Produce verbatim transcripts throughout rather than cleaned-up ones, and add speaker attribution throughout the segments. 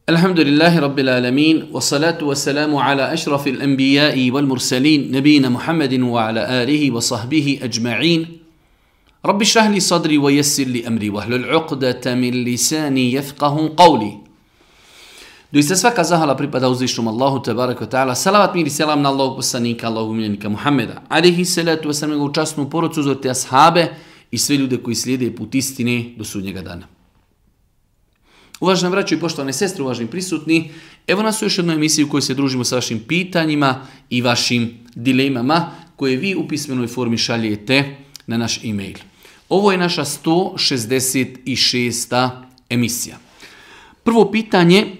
Speaker 1: Alhamdulillahi Rabbil alamin, wa salatu wa salamu ala ašrafil anbijai wal mursalin, nabina Muhammedin wa ala alihi wa sahbihi ajma'in. Rabbi šrah li sadri wa yassir li amri wa hlul uqdata min lisani yafqahu qawli. Doista svaka zahvala pripada uzvišnom Allahu tebareka ta'ala. Salavat mir i selam na Allahog poslanika, Allahog miljenika Muhammeda. Alihi salatu wa salam, njegovu časnu porodcu, uzvrte ashabe i sve ljude koji slijede put istine do sudnjega dana. Uvažena braćo i poštovane sestre, uvaženi prisutni, evo nas u još jednoj emisiji u kojoj se družimo sa vašim pitanjima i vašim dilemama koje vi u pismenoj formi šaljete na naš e-mail. Ovo je naša sto šezdeset šesta emisija. Prvo pitanje, e,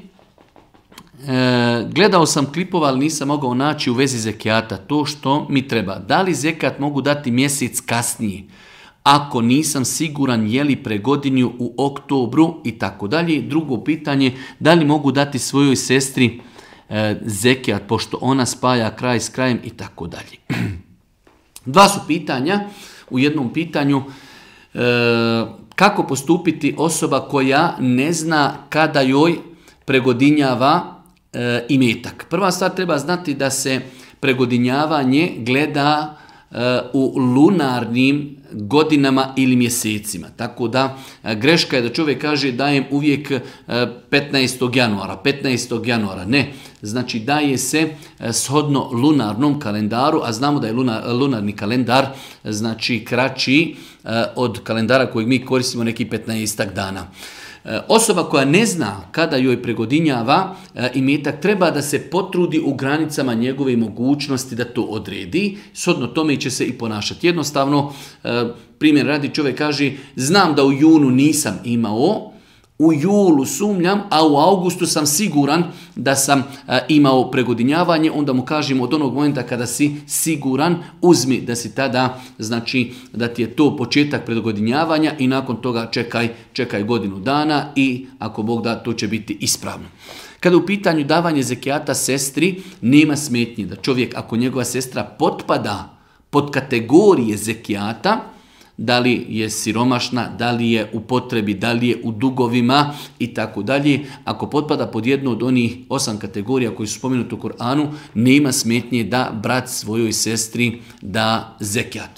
Speaker 1: gledao sam klipova, ali nisam mogao naći u vezi zekijata to što mi treba. Da li zekat mogu dati mjesec kasnije? Ako nisam siguran je li pregodinju u oktobru i tako dalje. Drugo pitanje, da li mogu dati svojoj sestri e, zekijat pošto ona spaja kraj s krajem i tako dalje. Dva su pitanja. U jednom pitanju e, kako postupiti osoba koja ne zna kada joj pregodinjava e, imetak. Prva stvar, treba znati da se pregodinjavanje gleda u lunarnim godinama ili mjesecima. Tako da greška je da čovjek kaže dajem uvijek petnaestog januara. petnaestog januara. Ne. Znači daje se shodno lunarnom kalendaru, a znamo da je lunar, lunarni kalendar znači kraći od kalendara kojeg mi koristimo neki petnaestak dana. Osoba koja ne zna kada joj pregodinjava imetak treba da se potrudi u granicama njegove mogućnosti da to odredi. Shodno tome će se i ponašati. Jednostavno, primjer radi, čovjek kaže znam da u junu nisam imao, u julu sumnjam, a u augustu sam siguran da sam a, imao pregodinjavanje, onda mu kažemo od onog momenta kada si siguran, uzmi da si tada, znači da ti je to početak pregodinjavanja i nakon toga čekaj, čekaj godinu dana i ako Bog da, to će biti ispravno. Kada u pitanju davanje zekijata sestri, nema smetnje da čovjek, ako njegova sestra potpada pod kategorije zekijata, da li je siromašna, da li je u potrebi, da li je u dugovima i tako dalje. Ako potpada pod jednu od onih osam kategorija koji su spomenuti u Kur'anu, nema smetnje da brat svojoj sestri da zekijat.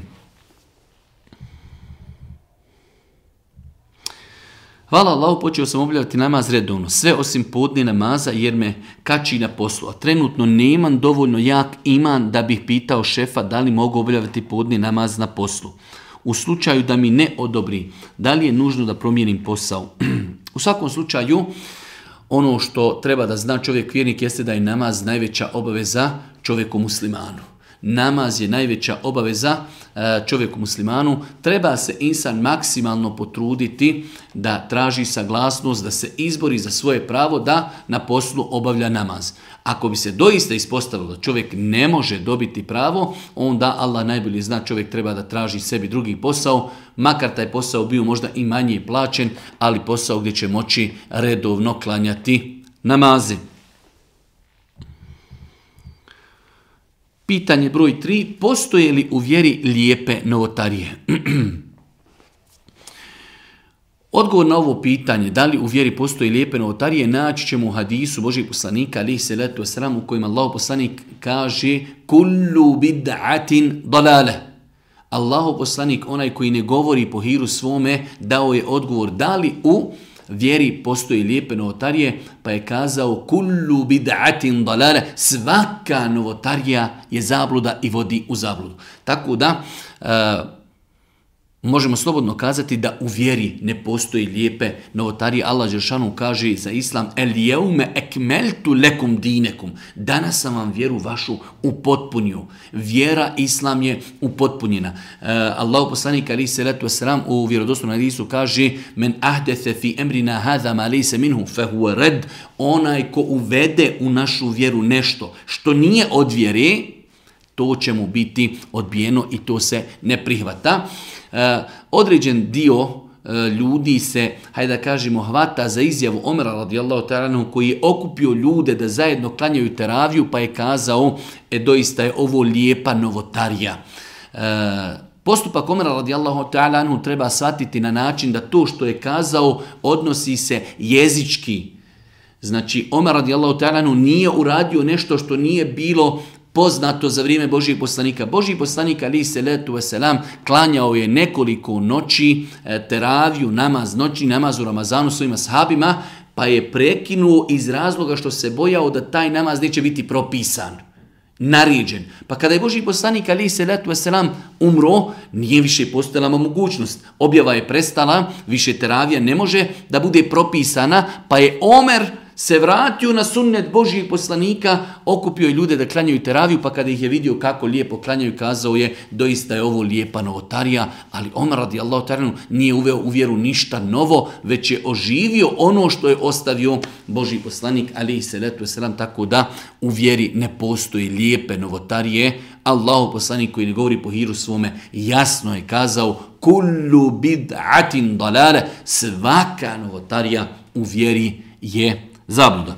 Speaker 1: Hvala Allahu, počeo sam obavljati namaz redovno, sve osim podne namaza jer me kači na poslu. A trenutno nemam dovoljno jak iman da bih pitao šefa da li mogu obavljati podne namaz na poslu. U slučaju da mi ne odobri, da li je nužno da promijenim posao? U svakom slučaju, ono što treba da zna čovjek vjernik jeste da je namaz najveća obaveza čovjeku muslimanu. Namaz je najveća obaveza čovjeku muslimanu. Treba se insan maksimalno potruditi da traži saglasnost, da se izbori za svoje pravo da na poslu obavlja namaz. Ako bi se doista ispostavilo da čovjek ne može dobiti pravo, onda Allah najbolje zna, čovjek treba da traži sebi drugi posao, makar taj posao bio možda i manje plaćen, ali posao gdje će moći redovno klanjati namaze. Pitanje broj tri. Postoje li u vjeri lijepe novotarije? Odgovor na ovo pitanje, da li u vjeri postoje lijepe novotarije, naći ćemo u hadisu Božijeg poslanika, alejhi salatu vesselam, u kojem Allahov poslanik kaže kullu bid'atin dalale. Allahov poslanik, onaj koji ne govori po hiru svome, dao je odgovor da li u vjeri postoji lijepe novotarije, pa je kazao kullu bid'atin dalale, svaka novotarija je zabluda i vodi u zabludu. Tako da uh, možemo slobodno kazati da u vjeri ne postoji lijepe novotarije. Allah dželešanu kaže za islam el jeume ekmeltu lekum dinekum. Danas sam vam vjeru vašu upotpunio. Vjera islam je upotpunjena. Uh, Allah poslanik alejhi salatu vesselam u vjerodostojnom hadisu kaže men ahdatha fi amrina hadha ma laysa minhu fa huwa rad. Onaj ko uvede u našu vjeru nešto što nije od vjere, to će mu biti odbijeno i to se ne prihvata. E, određen dio e, ljudi se, hajde da kažemo, hvata za izjavu Omera radijallahu ta'ala anhu, koji je okupio ljude da zajedno klanjaju teraviju, pa je kazao, e doista je ovo lijepa novotarija. E, postupak Omera radijallahu ta'ala anhu treba shvatiti na način da to što je kazao odnosi se jezički Znači, Omer radijallahu ta'ala anhu nije uradio nešto što nije bilo poznato za vrijeme Božijeg poslanika. Božji poslanik alejhi selatu vesselam klanjao je nekoliko noći teraviju, namaz, noćni namaz u Ramazanu svojim ashabima, pa je prekinuo iz razloga što se bojao da taj namaz neće biti propisan, naređen. Pa kada je Božji poslanik alejhi selatu vesselam umro, nije više postojala mogućnost. Objava je prestala, više teravija ne može da bude propisana, pa je Omer se vratio na sunnet Božjih poslanika, okupio je ljude da klanjaju teraviju, pa kada ih je vidio kako lijepo klanjaju, kazao je, doista je ovo lijepa novotarija, ali Omer radijallahu ta'ala nije uveo u vjeru ništa novo, već je oživio ono što je ostavio Božji poslanik alejhi selatu vesselam, tako da u vjeri ne postoji lijepe novotarije. Allahu poslanik koji ne govori po hiru svome jasno je kazao, kullu bid'atin dalale, svaka novotarija u vjeri je zabluda.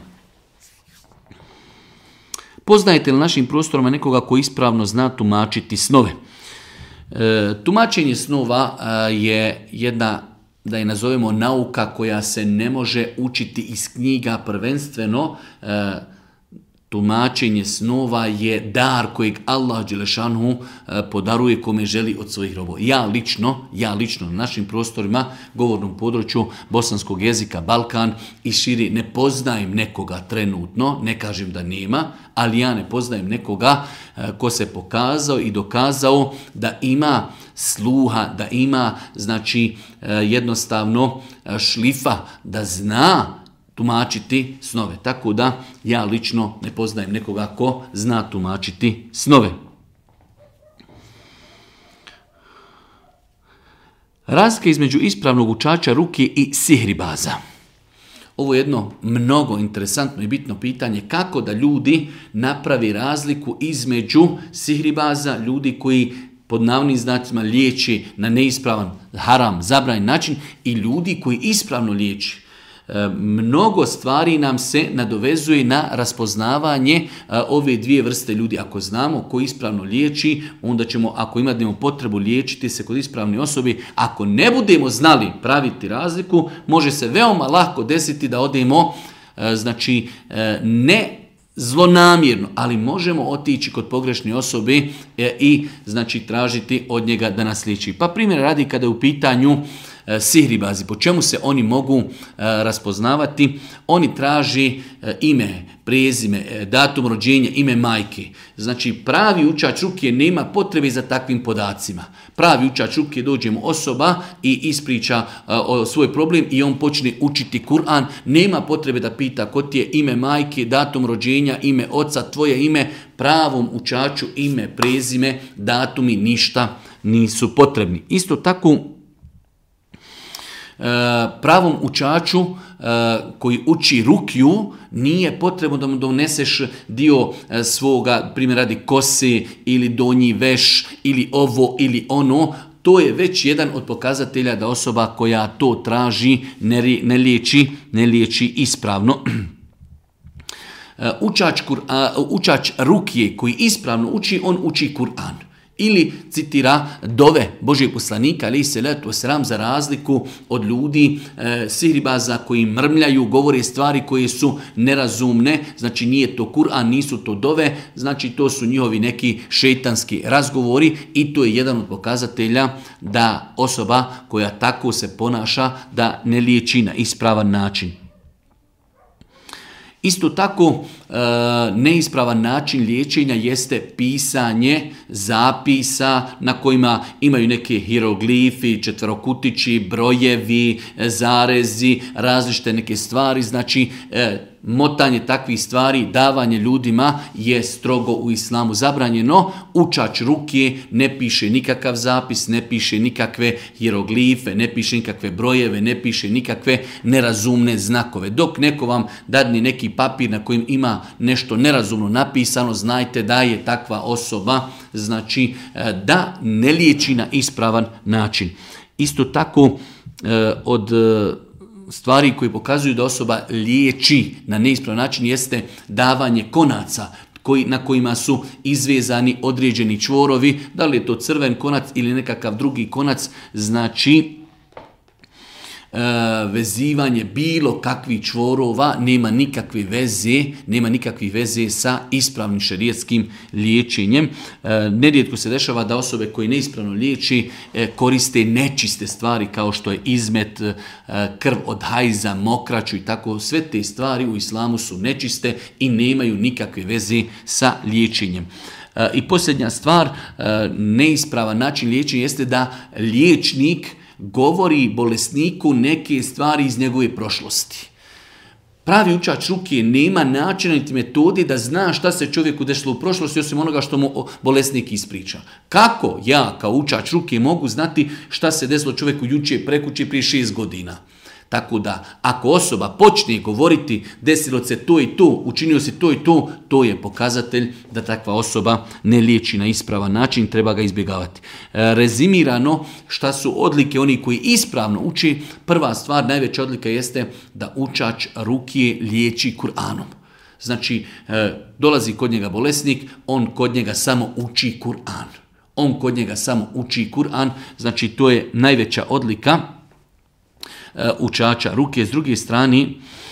Speaker 1: Poznajete li našim prostorima nekoga koji ispravno zna tumačiti snove? E, tumačenje snova e, je jedna, da je nazovemo, nauka koja se ne može učiti iz knjiga prvenstveno. E, tumačenje snova je dar kojeg Allah dželešanu podaruje kome želi od svojih robova. Ja lično, ja lično na našim prostorima, govornom području bosanskog jezika, Balkan i širi, ne poznajem nekoga trenutno, ne kažem da nema, ali ja ne poznajem nekoga ko se pokazao i dokazao da ima sluha, da ima, znači, jednostavno šlifa, da zna tumačiti snove. Tako da ja lično ne poznajem nekoga ko zna tumačiti snove. Razlika između ispravnog učača ruke i sihribaza. Ovo je jedno mnogo interesantno i bitno pitanje, kako da ljudi napravi razliku između sihribaza, ljudi koji pod navodnim znacima liječi na neispravan, haram, zabranjen način, i ljudi koji ispravno liječi. Mnogo stvari nam se nadovezuje na raspoznavanje ove dvije vrste ljudi. Ako znamo ko ispravno liječi, onda ćemo, ako imamo potrebu liječiti se kod ispravne osobe, ako ne budemo znali praviti razliku, može se veoma lako desiti da odemo, znači, ne zlonamjerno, ali možemo otići kod pogrešne osobe i, znači, tražiti od njega da nas liječi. Pa primjer radi, kada je u pitanju sihribazi, po čemu se oni mogu raspoznavati? Oni traži ime, prezime, datum rođenja, ime majke. Znači, pravi učač ruke nema potrebe za takvim podacima. Pravi učač ruke, dođe mu osoba i ispriča o svoj problem i on počne učiti Kur'an. Nema potrebe da pita ko ti je ime majke, datum rođenja, ime oca, tvoje ime. Pravom učaču ime, prezime, datumi ništa nisu potrebni. Isto tako, pravom učaču koji uči rukju nije potrebno da mu doneseš dio svoga, primjer radi, kose ili donji veš ili ovo ili ono. To je već jedan od pokazatelja da osoba koja to traži ne liječi, ne liječi ispravno. Učač, učač rukje koji ispravno uči, on uči Kur'an. Ili citira dove Božjeg poslanika alejhi selatu vesselam, za razliku od ljudi e, sihribaza koji mrmljaju, govore stvari koje su nerazumne, znači nije to Kur'an, nisu to dove, znači to su njihovi neki šejtanski razgovori, i to je jedan od pokazatelja da osoba koja tako se ponaša da ne liječi na ispravan način. Isto tako, neispravan način liječenja jeste pisanje zapisa na kojima imaju neke hieroglifi, četverokutići, brojevi, zarezi, različite neke stvari. Znači, motanje takvih stvari, davanje ljudima je strogo u islamu zabranjeno. Učač ruke ne piše nikakav zapis, ne piše nikakve hieroglife, ne piše nikakve brojeve, ne piše nikakve nerazumne znakove. Dok neko vam dadne neki papir na kojem ima nešto nerazumno napisano, znajte da je takva osoba, znači, da ne liječi na ispravan način. Isto tako, od stvari koje pokazuju da osoba liječi na neispravan način jeste davanje konaca koji, na kojima su izvezani određeni čvorovi, da li je to crven konac ili nekakav drugi konac. Znači, vezivanje bilo kakvih čvorova nema nikakve veze, nema nikakve veze sa ispravnim šerijetskim liječenjem. Nerijetko se dešava da osobe koje neispravno liječi koriste nečiste stvari kao što je izmet, krv od hajza, mokraću i tako. Sve te stvari u islamu su nečiste i nemaju nikakve veze sa liječenjem. I posljednja stvar, neispravan način liječenja jeste da liječnik govori bolesniku neke stvari iz njegove prošlosti. Pravi učač ruke nema načina niti metode da zna šta se čovjeku desilo u prošlosti osim onoga što mu bolesnik ispriča. Kako ja kao učač ruke mogu znati šta se desilo čovjeku jučer, prekuče, prije šest godina? Tako da, ako osoba počne govoriti desilo se to i to, učinio se to i to, to je pokazatelj da takva osoba ne liječi na ispravan način, treba ga izbjegavati. E, rezimirano, šta su odlike oni koji ispravno uči, prva stvar, najveća odlika jeste da učač ruke liječi Kur'anom. Znači, e, dolazi kod njega bolesnik, on kod njega samo uči Kur'an. On kod njega samo uči Kur'an, znači to je najveća odlika učača ruke. S druge strane,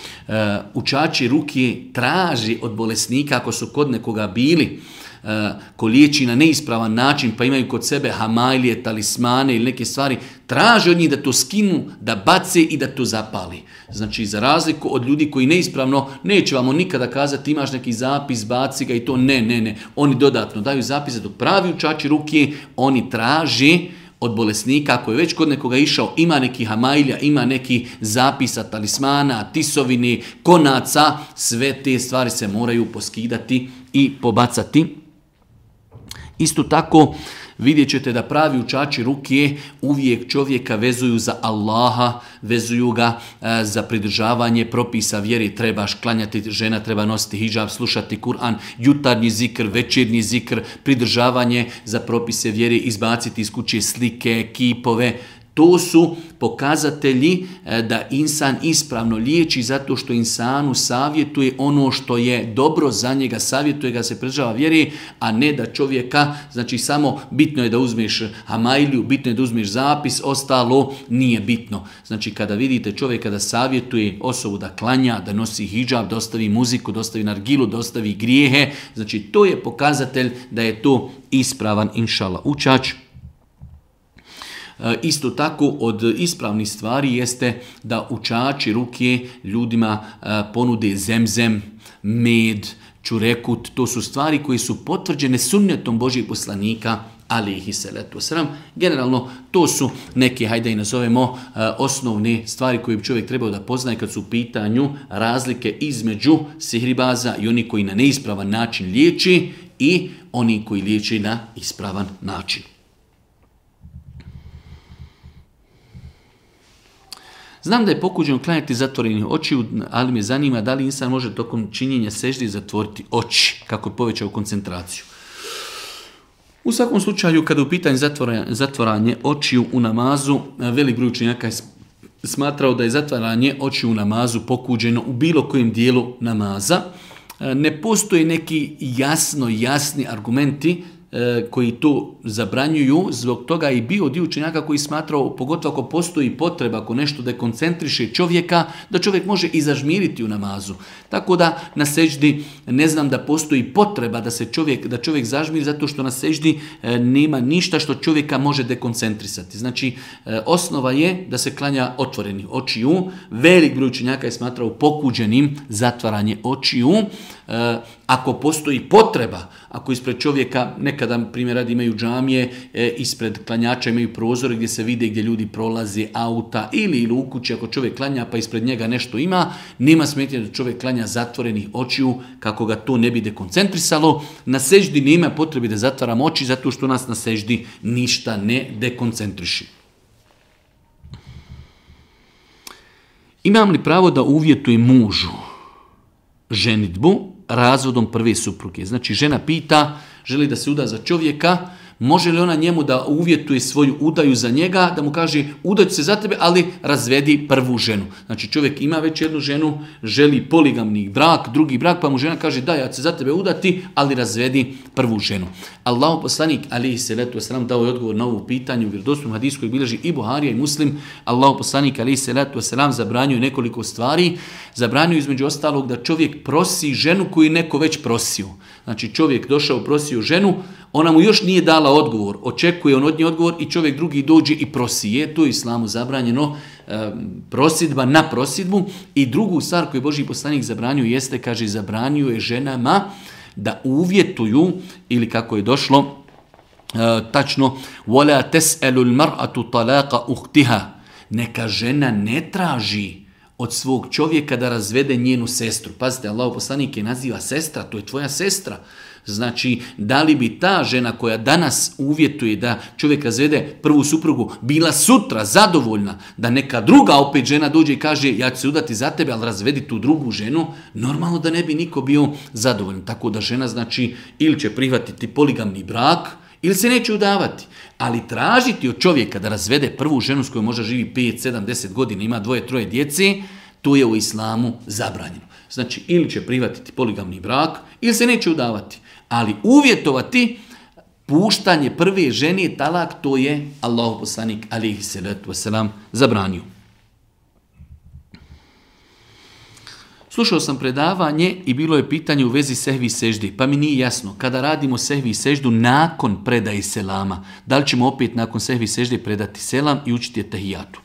Speaker 1: učači ruke traži od bolesnika, ako su kod nekoga bili ko liječi na neispravan način, pa imaju kod sebe hamajlije, talismane ili neke stvari, traže od njih da to skinu, da bace i da to zapali. Znači, za razliku od ljudi koji neispravno, neće vam nikada kazati imaš neki zapis, baci ga i to, ne, ne, ne. Oni dodatno daju zapise, dok pravi učači ruke, oni traže od bolesnika, ako je već kod nekoga išao, ima neki hamajlja, ima neki zapisa, talismana, tisovini, konaca, sve te stvari se moraju poskidati i pobacati. Isto tako, vidjet ćete da pravi učači ruke uvijek čovjeka vezuju za Allaha, vezuju ga e, za pridržavanje propisa vjeri. Trebaš klanjati, žena treba nositi hidžab, slušati Kur'an, jutarnji zikr, večernji zikr, pridržavanje za propise vjeri, izbaciti iz kuće slike, kipove. To su pokazatelji da insan ispravno liječi zato što insanu savjetuje ono što je dobro za njega, savjetuje ga se pridržava vjeri, a ne da čovjeka, znači samo bitno je da uzmeš hamajliju, bitno je da uzmeš zapis, ostalo nije bitno. Znači kada vidite čovjeka da savjetuje osobu da klanja, da nosi hidžab, da ostavi muziku, da ostavi nargilu, da ostavi grijehe, znači to je pokazatelj da je to ispravan inšala učač. Isto tako od ispravnih stvari jeste da učači ruke ljudima ponude zemzem, med, čurekut. To su stvari koje su potvrđene sunnetom Božjih poslanika, alihi salatu wasalam. Generalno to su neke, hajde i nazovemo, osnovne stvari koje bi čovjek trebao da poznaje kad su u pitanju razlike između sihribaza i oni koji na neispravan način liječi i oni koji liječi na ispravan način. Znam da je pokuđeno klanjati zatvorenih očiju, ali me zanima da li insan može tokom činjenja seždi zatvoriti oči, kako je povećao koncentraciju. U svakom slučaju, kada je u pitanju zatvaranje očiju u namazu, velik broj učenjaka je smatrao da je zatvaranje očiju u namazu pokuđeno u bilo kojem dijelu namaza. Ne postoje neki jasno jasni argumenti koji to zabranjuju, zbog toga i bio dio učenjaka koji smatrao, pogotovo ako postoji potreba, ako nešto dekoncentriše čovjeka, da čovjek može i zažmiriti u namazu. Tako da na seždi ne znam da postoji potreba da se čovjek, da čovjek zažmiri, zato što na seždi nema ništa što čovjeka može dekoncentrisati. Znači, osnova je da se klanja otvorenih očiju. Velik broj učenjaka je smatrao pokuđenim zatvaranje očiju. Ako postoji potreba, ako ispred čovjeka, nekada primjer radi imaju džamije, ispred klanjača imaju prozore gdje se vide gdje ljudi prolaze, auta ili, ili u kući, ako čovjek klanja pa ispred njega nešto ima, nema smetnje da čovjek klanja zatvorenih očiju kako ga to ne bi dekoncentrisalo. Na seždi nema potrebe da zatvaramo oči zato što nas na seždi ništa ne dekoncentriši. Imam li pravo da uvjetujem mužu ženidbu razvodom prve supruge? Znači žena pita, želi da se uda za čovjeka, Može li ona njemu da uvjetuje svoju udaju za njega, da mu kaže udaću se za tebe, ali razvedi prvu ženu. Znači čovjek ima već jednu ženu, želi poligamni brak, drugi brak, pa mu žena kaže da, ja ću se za tebe udati, ali razvedi prvu ženu. Allahu poslanik alejhi selatu vesselam dao je odgovor na ovo pitanje u vjerodostojnom hadisu koji bilježi i Buharija i Muslim. Allahu poslanik alejhi selatu vesselam zabranjuje nekoliko stvari. Zabranjuje između ostalog da čovjek prosi ženu koju neko već prosio. Znači čovjek došao, prosio ženu, ona mu još nije dala odgovor, očekuje on od nje odgovor i čovjek drugi dođe i prosi je. To je islamu zabranjeno, e, prosidba na prosidbu. I drugu stvar koju Božji poslanik zabranjuje jeste, kaže, zabranjuje ženama da uvjetuju, ili kako je došlo, e, tačno, وَلَا تَسْأَلُ الْمَرْأَةُ طَلَاقَ أُخْتِهَا. Neka žena ne traži od svog čovjeka da razvede njenu sestru. Pazite, Allahov poslanik je naziva sestra, to je tvoja sestra. Znači, da li bi ta žena koja danas uvjetuje da čovjek razvede prvu suprugu bila sutra zadovoljna da neka druga opet žena dođe i kaže ja ću se udati za tebe, ali razvedi tu drugu ženu, normalno da ne bi niko bio zadovoljan. Tako da žena, znači, ili će prihvatiti poligamni brak, ili se neće udavati. Ali tražiti od čovjeka da razvede prvu ženu s kojom možda živi pet, sedam, deset godina, ima dvoje, troje djece, to je u islamu zabranjeno. Znači, ili će prihvatiti poligamni brak, ili se neće udavati. Ali uvjetovati puštanje prve žene, talak, to je Allahov poslanik alejhi selatu vesselam zabranio. Slušao sam predavanje i bilo je pitanje u vezi sehvi i seždi, pa mi nije jasno, kada radimo sehvi i seždu nakon predaje selama, da li ćemo opet nakon sehvi i sežde predati selam i učiti etehijatu?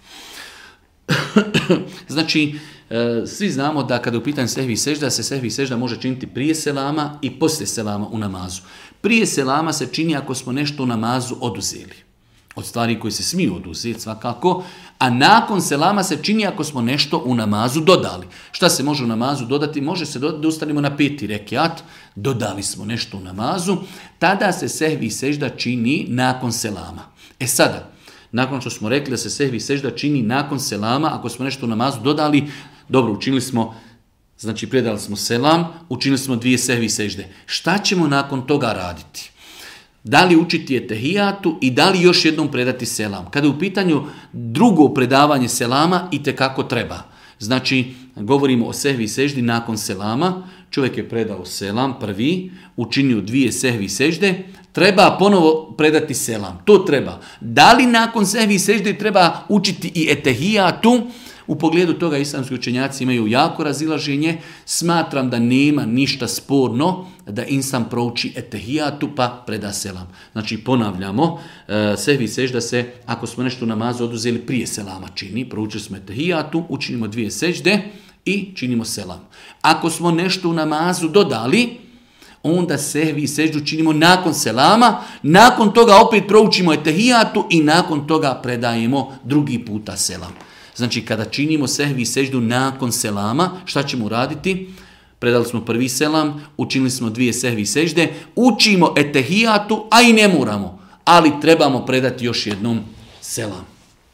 Speaker 1: Znači, svi znamo da kada je u pitanju sehvi i sežda, se sehvi i sežda može činiti prije selama i poslije selama u namazu. Prije selama se čini ako smo nešto u namazu oduzeli. Od stvari koje se smiju oduzeti svakako, a nakon selama se čini ako smo nešto u namazu dodali. Šta se može u namazu dodati? Može se dodati da ustanimo na peti rekiat, dodali smo nešto u namazu, tada se sehvi i sežda čini nakon selama. E sada, nakon što smo rekli da se sehvi i sežda čini nakon selama, ako smo nešto u namazu dodali, dobro, učinili smo, znači predali smo selam, učinili smo dvije sehvi i sežde. Šta ćemo nakon toga raditi? Da li učiti etehijatu i da li još jednom predati selam? Kada je u pitanju drugo predavanje selama, itekako treba. Znači, govorimo o sehvi i seždi nakon selama, čovjek je predao selam prvi, učinio dvije sehvi i sežde, treba ponovo predati selam. To treba. Da li nakon sehvi i sežde treba učiti i etehijatu? U pogledu toga islamski učenjaci imaju jako razilaženje. Smatram da nema ništa sporno da insan prouči etehijatu pa preda selam. Znači ponavljamo, sehvi i sežda se, ako smo nešto u namazu oduzeli prije selama čini, proučili smo etehijatu, učinimo dvije sežde i činimo selam. Ako smo nešto u namazu dodali, onda sehvi i seždu činimo nakon selama, nakon toga opet proučimo etehijatu i nakon toga predajemo drugi puta selam. Znači, kada činimo sehvi i seždu nakon selama, šta ćemo raditi? Predali smo prvi selam, učinili smo dvije sehvi i sežde, učimo etehijatu, a i ne moramo, ali trebamo predati još jednom selam.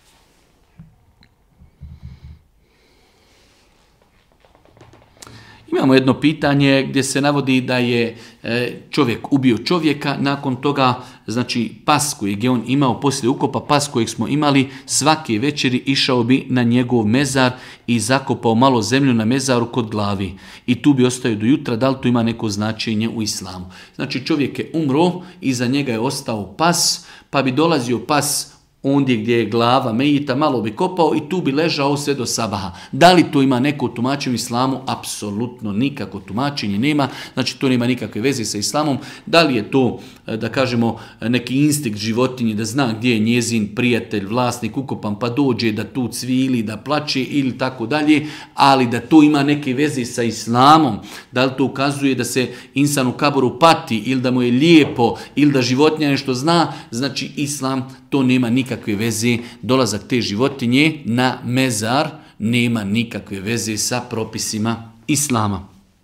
Speaker 1: Imamo jedno pitanje gdje se navodi da je čovjek ubio čovjeka, nakon toga, znači pas kojeg je on imao poslije ukopa, pas kojeg smo imali, svake večeri išao bi na njegov mezar i zakopao malo zemlju na mezaru kod glavi. I tu bi ostao do jutra, da li to ima neko značenje u islamu? Znači čovjek je umro, iza njega je ostao pas, pa bi dolazio pas ondje gdje je glava mejita, malo bi kopao i tu bi ležao sve do sabaha. Da li to ima neko tumačenje u islamu? Apsolutno nikako tumačenje nema. Znači to nema nikakve veze sa islamom. Da li je to, da kažemo, neki instinkt životinje da zna gdje je njezin prijatelj, vlasnik ukopan pa dođe da tu cvili, da plače ili tako dalje, ali da to ima neke veze sa islamom. Da li to ukazuje da se insan u kaboru pati ili da mu je lijepo ili da životinja nešto zna? Znači islam to nema nikakve veze, dolazak te životinje na mezar nema nikakve veze sa propisima islama.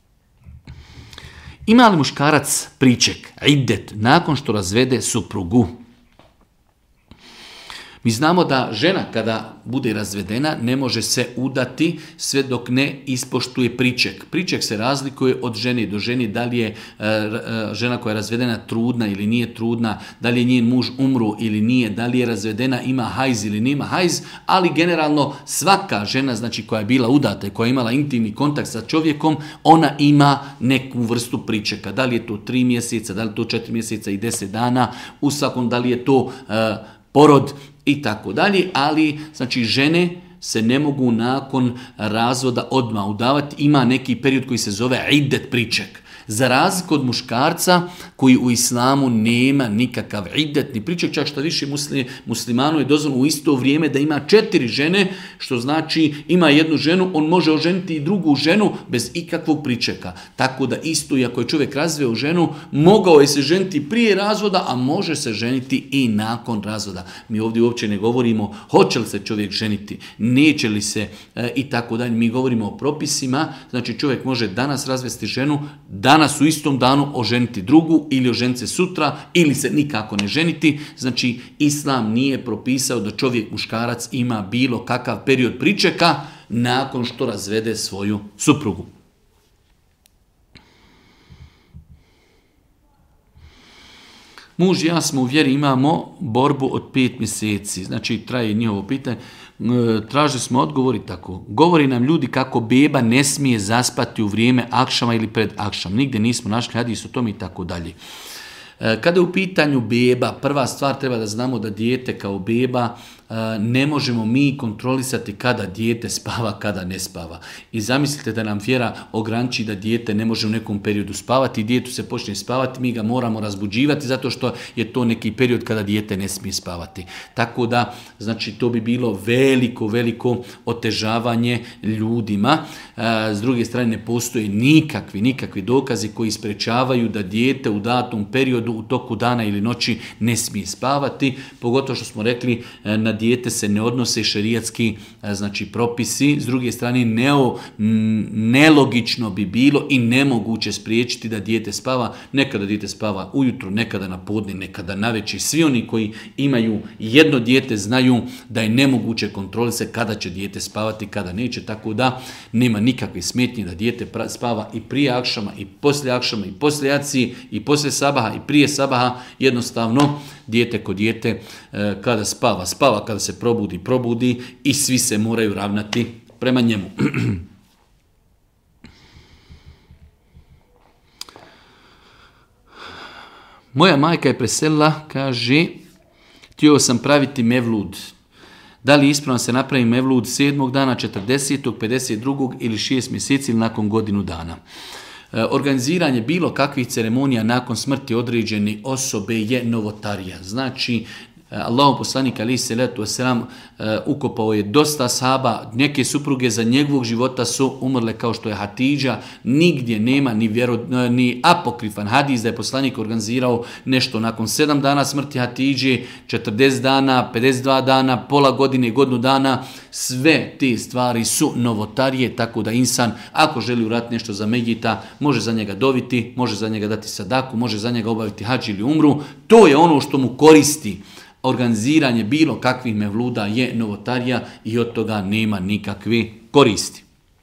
Speaker 1: Ima li muškarac priček, iddet, nakon što razvede suprugu? Mi znamo da žena kada bude razvedena ne može se udati sve dok ne ispoštuje priček. Priček se razlikuje od žene do žene, da li je e, e, žena koja je razvedena trudna ili nije trudna, da li je njen muž umro ili nije, da li je razvedena, ima hajz ili nema hajz, ali generalno svaka žena znači koja je bila udata i koja je imala intimni kontakt sa čovjekom, ona ima neku vrstu pričeka. Da li je to tri mjeseca, da li je to četiri mjeseca i deset dana, u svakom da li je to e, porod i tako dalje, ali znači žene se ne mogu nakon razvoda odmah udavati, ima neki period koji se zove iddet priček. Za razliku od muškarca koji u islamu nema nikakav iddet ni priček, čak što više muslim, muslimanu je dozvoljeno u isto vrijeme da ima četiri žene, što znači ima jednu ženu, on može oženiti i drugu ženu bez ikakvog pričeka. Tako da isto, i ako je čovjek razveo ženu, mogao je se ženiti prije razvoda, a može se ženiti i nakon razvoda. Mi ovdje uopće ne govorimo hoće li se čovjek ženiti, neće li se e, i tako dalje. Mi govorimo o propisima, znači čovjek može danas razvesti ženu, danas u istom danu oženiti drugu ili oženiti se sutra ili se nikako ne ženiti. Znači islam nije propisao da čovjek muškarac ima bilo kakav period pričeka nakon što razvede svoju suprugu. Muž i ja smo u vjeri, imamo borbu od pet mjeseci, znači traje njihovo pitanje, tražili smo odgovor i tako. Govori nam ljudi kako beba ne smije zaspati u vrijeme akšama ili pred akšam. Nigdje nismo našli hadis o tome i tako dalje. Kada je u pitanju beba, prva stvar treba da znamo da dijete kao beba ne možemo mi kontrolisati kada dijete spava, kada ne spava. I zamislite da nam vjera ograniči da dijete ne može u nekom periodu spavati, djetu se počne spavati, mi ga moramo razbuđivati zato što je to neki period kada dijete ne smije spavati. Tako da, znači, to bi bilo veliko, veliko otežavanje ljudima. S druge strane, ne postoje nikakvi, nikakvi dokazi koji sprečavaju da dijete u datom periodu u toku dana ili noći ne smije spavati, pogotovo što smo rekli na dijete se ne odnose šerijatski znači propisi. S druge strane, neo, nelogično bi bilo i nemoguće spriječiti da dijete spava. Nekada dijete spava ujutro, nekada na podne, nekada navečer. Svi oni koji imaju jedno dijete znaju da je nemoguće kontrolisati kada će dijete spavati, kada neće, tako da nema nikakve smetnje da dijete spava i prije akšama, i poslije akšama, i poslije jaci, i poslije sabaha, i prije sabaha. Jednostavno, dijete kod dijete kada spava, spava, kada se probudi, probudi i svi se moraju ravnati prema njemu. Moja majka je preselila, kaže, htio sam praviti mevlud. Da li ispravno se napravi mevlud sedmog dana, četrdesetog, pedeset drugog ili šest mjeseci ili nakon godinu dana? Organiziranje bilo kakvih ceremonija nakon smrti određene osobe je novotarija. Znači, Allahov poslanik alejhi selatu vesselam ukopao je dosta ashaba, neke supruge za njegovog života su umrle kao što je Hatidža, nigdje nema ni, vjero, ni apokrifan hadis da je poslanik organizirao nešto nakon sedam dana smrti Hatidže, četrdeset dana, pedeset dva dana, pola godine, godinu dana, sve te stvari su novotarije, tako da insan ako želi uraditi nešto za Mejita, može za njega doviti, može za njega dati sadaku, može za njega obaviti hadž ili umru, to je ono što mu koristi. Organiziranje bilo kakvih mevluda je novotarija i od toga nema nikakve koristi.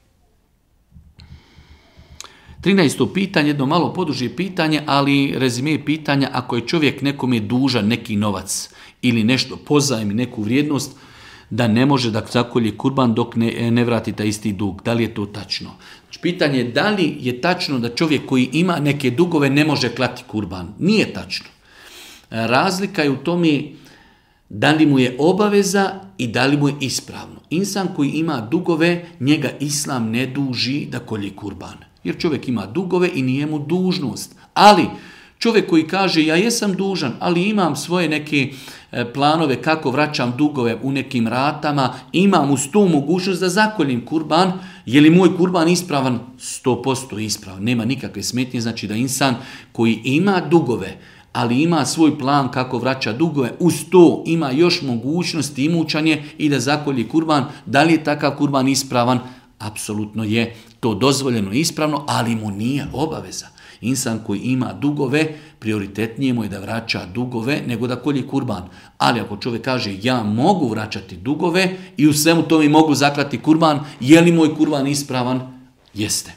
Speaker 1: trinaesto pitanje, jedno malo poduže pitanje, ali rezime pitanja, ako je čovjek nekome dužan neki novac ili nešto pozajmi, neku vrijednost, da ne može da zakolje kurban dok ne, ne vrati taj isti dug. Da li je to tačno? Znači, pitanje je da li je tačno da čovjek koji ima neke dugove ne može klati kurban. Nije tačno. Razlika je u tome da li mu je obaveza i da li mu je ispravno. Insan koji ima dugove, njega islam ne duži da kolje kurban. Jer čovjek ima dugove i nije mu dužnost. Ali čovjek koji kaže ja jesam dužan, ali imam svoje neke planove kako vraćam dugove u nekim ratama, imam uz tu mogućnost da zakoljim kurban, je li moj kurban ispravan? sto posto ispravan. Nema nikakve smetnje, znači da insan koji ima dugove, ali ima svoj plan kako vraća dugove, uz to ima još mogućnost imućanje i da zakolji kurban. Da li je takav kurban ispravan? apsolutno je to dozvoljeno i ispravno, ali mu nije obaveza. Insan koji ima dugove, prioritetnije mu je da vraća dugove nego da kolje kurban. Ali ako čovjek kaže ja mogu vraćati dugove i u svemu tome mogu zaklati kurban, je li moj kurban ispravan? Jeste.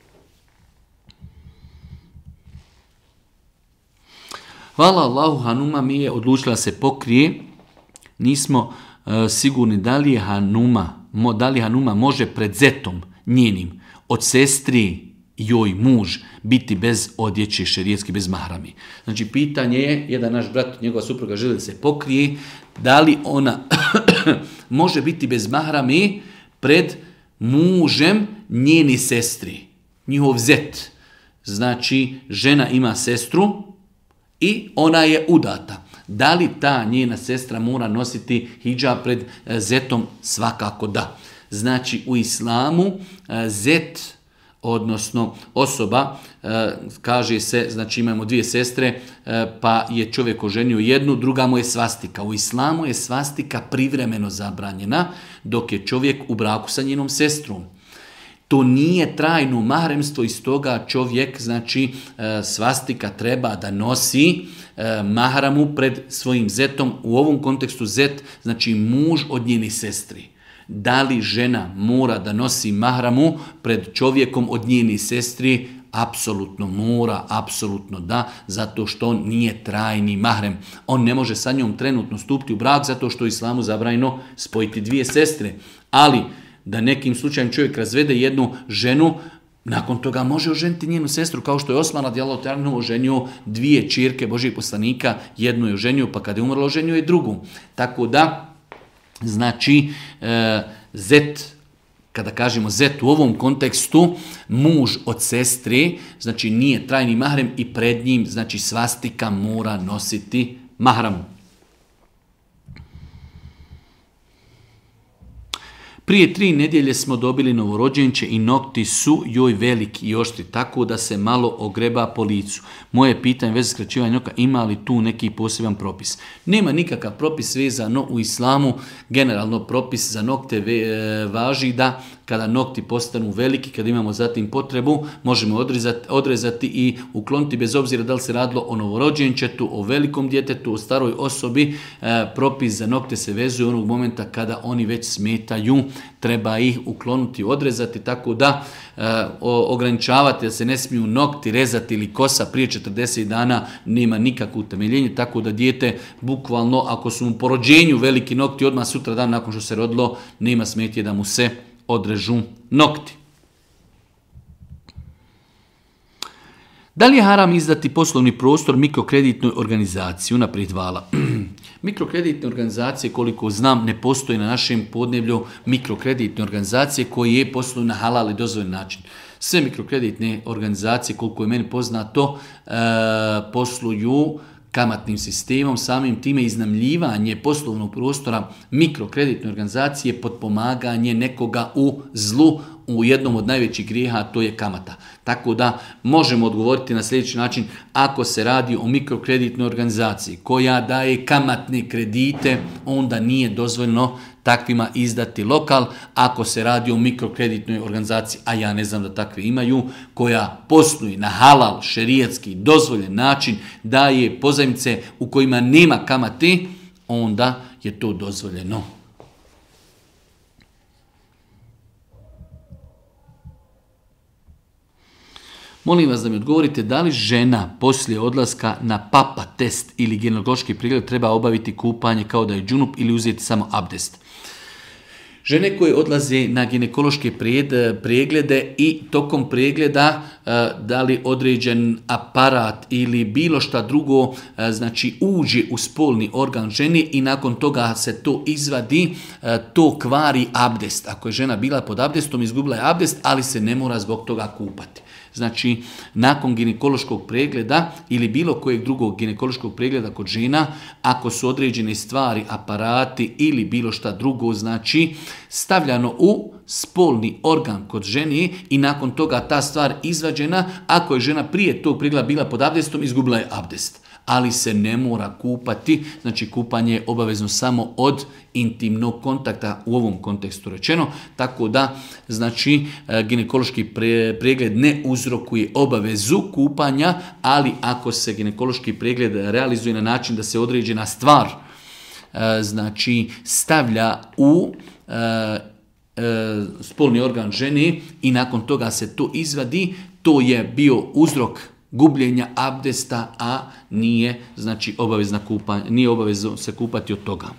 Speaker 1: Hvala Allahu, Hanuma mi je odlučila se pokrije. Nismo uh, sigurni da li je Hanuma, mo, da li Hanuma može pred zetom njenim od sestri joj muž biti bez odjeće šerijetski, bez mahrami. Znači pitanje je, jedan naš brat, njegova supruga želi da se pokrije, da li ona može biti bez mahrami pred mužem njeni sestri, njihov zet. Znači žena ima sestru i ona je udata. Da li ta njena sestra mora nositi hidžab pred zetom? Svakako da. Znači u islamu zet, odnosno osoba, kaže se, znači imamo dvije sestre, pa je čovjek oženio jednu, druga mu je svastika. U islamu je svastika privremeno zabranjena, dok je čovjek u braku sa njenom sestrom. To nije trajno mahremstvo i stoga čovjek, znači svastika treba da nosi mahramu pred svojim zetom. U ovom kontekstu zet, znači muž od njeni sestri. Da li žena mora da nosi mahramu pred čovjekom od njeni sestri? Apsolutno mora, apsolutno da, zato što on nije trajni mahrem. On ne može sa njom trenutno stupiti u brak zato što je islamu zabranjeno spojiti dvije sestre. Ali da nekim slučajem čovjek razvede jednu ženu, nakon toga može oženiti njenu sestru, kao što je Osman radijallahu ta'ala anhu oženio dvije ćerke Božijeg poslanika, jednu je oženio, pa kada je umrla oženio je drugu. Tako da, znači, e, zet, kada kažemo zet u ovom kontekstu, muž od sestre, znači nije trajni mahrem i pred njim, znači svastika mora nositi mahramu. Prije tri nedjelje smo dobili novorođenče i nokti su joj veliki i oštri, tako da se malo ogreba po licu. Moje pitanje veze skraćivanja noka, ima li tu neki poseban propis? Nema nikakav propis vezano u islamu, generalno propis za nokte važi da kada nokti postanu veliki, kada imamo zatim potrebu, možemo odrezati, odrezati i ukloniti bez obzira da li se radilo o novorođenčetu, o velikom djetetu, o staroj osobi. E, propis za nokte se vezuje onog momenta kada oni već smetaju, treba ih ukloniti, odrezati, tako da e, ograničavati da se ne smiju nokti rezati ili kosa prije četrdeset dana nema nikakvo utemeljenje, tako da dijete bukvalno ako su mu po rođenju veliki nokti, odmah sutra dan nakon što se rodilo nema smetje da mu se odrežu nokti. Da li je haram izdati poslovni prostor mikrokreditnoj organizaciji? Unaprijed hvala. Mikrokreditne organizacije, koliko znam, ne postoji na našem podneblju mikrokreditne organizacije koje posluju na halal i dozvoljen način. Sve mikrokreditne organizacije, koliko je meni poznato, e, posluju kamatnim sistemom, samim time iznajmljivanje poslovnog prostora mikrokreditne organizacije, potpomaganje nekoga u zlu, u jednom od najvećih grijeha, a to je kamata. Tako da možemo odgovoriti na sljedeći način, ako se radi o mikrokreditnoj organizaciji koja daje kamatne kredite, onda nije dozvoljeno takvima izdati lokal. Ako se radi o mikrokreditnoj organizaciji, a ja ne znam da takve imaju, koja posluje na halal, šerijatski, dozvoljen način, daje pozajmice u kojima nema kamate, onda je to dozvoljeno. Molim vas da mi odgovorite da li žena poslije odlaska na papa test ili ginekološki pregled treba obaviti kupanje kao da je džunup ili uzeti samo abdest. Žene koje odlaze na ginekološke preglede i tokom pregleda da li određen aparat ili bilo šta drugo, znači uđe u spolni organ ženi i nakon toga se to izvadi, to kvari abdest. Ako je žena bila pod abdestom, izgubila je abdest, ali se ne mora zbog toga kupati. Znači, nakon ginekološkog pregleda ili bilo kojeg drugog ginekološkog pregleda kod žena, ako su određene stvari, aparati ili bilo šta drugo, znači stavljano u spolni organ kod žene i nakon toga ta stvar izvađena, ako je žena prije tog pregleda bila pod abdestom, izgubila je abdest. ali se ne mora kupati. Znači kupanje je obavezno samo od intimnog kontakta u ovom kontekstu rečeno. Tako da znači ginekološki pregled ne uzrokuje obavezu kupanja, ali ako se ginekološki pregled realizuje na način da se određena stvar znači stavlja u spolni organ žene i nakon toga se to izvadi, to je bio uzrok gubljenja abdesta, a nije znači obavezna kupanje, nije obavezno se kupati od toga.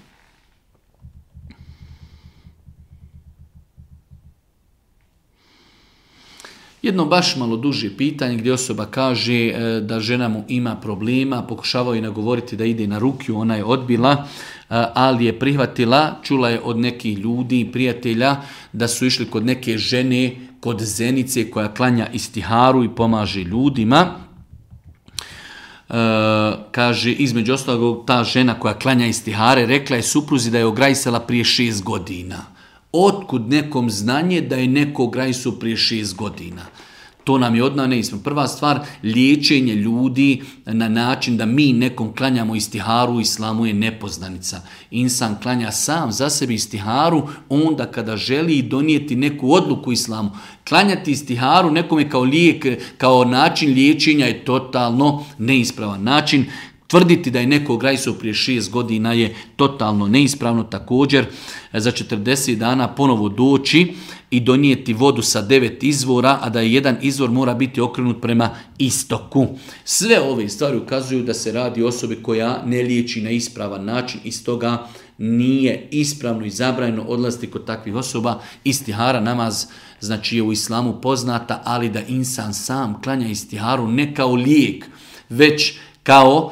Speaker 1: Jedno baš malo duže pitanje gdje osoba kaže da žena mu ima problema, pokušavao je nagovoriti da ide na rukju, ona je odbila, ali je prihvatila, čula je od nekih ljudi i prijatelja da su išli kod neke žene, kod Zenice koja klanja istiharu i pomaže ljudima. E, kaže, između ostalog, ta žena koja klanja istihare rekla je supruzi da je ograjsala prije šest godina. Otkud nekom znanje da je neko grajsu prije šest godina? To nam je odna neispravno. Prva stvar, liječenje ljudi na način da mi nekom klanjamo istiharu u islamu je nepoznanica. Insan klanja sam za sebi istiharu onda kada želi donijeti neku odluku u islamu. Klanjati istiharu nekome kao lijek, kao način liječenja je totalno neispravan način. Tvrditi da je neko grajsao prije šest godina je totalno neispravno. Također za četrdeset dana ponovo doći i donijeti vodu sa devet izvora, a da je jedan izvor mora biti okrenut prema istoku. Sve ove stvari ukazuju da se radi o osobi koja ne liječi na ispravan način i stoga nije ispravno i zabranjeno odlaziti kod takvih osoba. Istihara namaz znači je u islamu poznata, ali da insan sam klanja istiharu ne kao lijek, već kao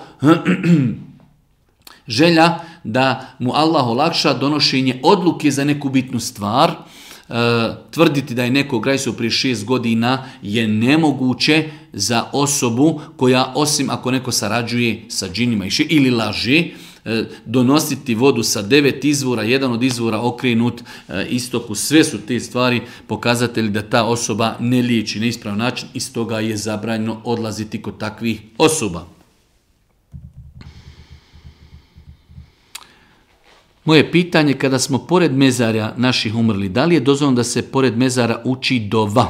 Speaker 1: želja da mu Allah olakša donošenje odluke za neku bitnu stvar. E, tvrditi da je neko grajsao prije šest godina je nemoguće za osobu koja, osim ako neko sarađuje sa džinima ili laže, e, donositi vodu sa devet izvora, jedan od izvora okrenut e, istoku. Sve su te stvari pokazatelji da ta osoba ne liječi na ispravan način i stoga je zabranjeno odlaziti kod takvih osoba. Moje pitanje, kada smo pored mezarja naših umrli, da li je dozvoljeno da se pored mezara uči dova?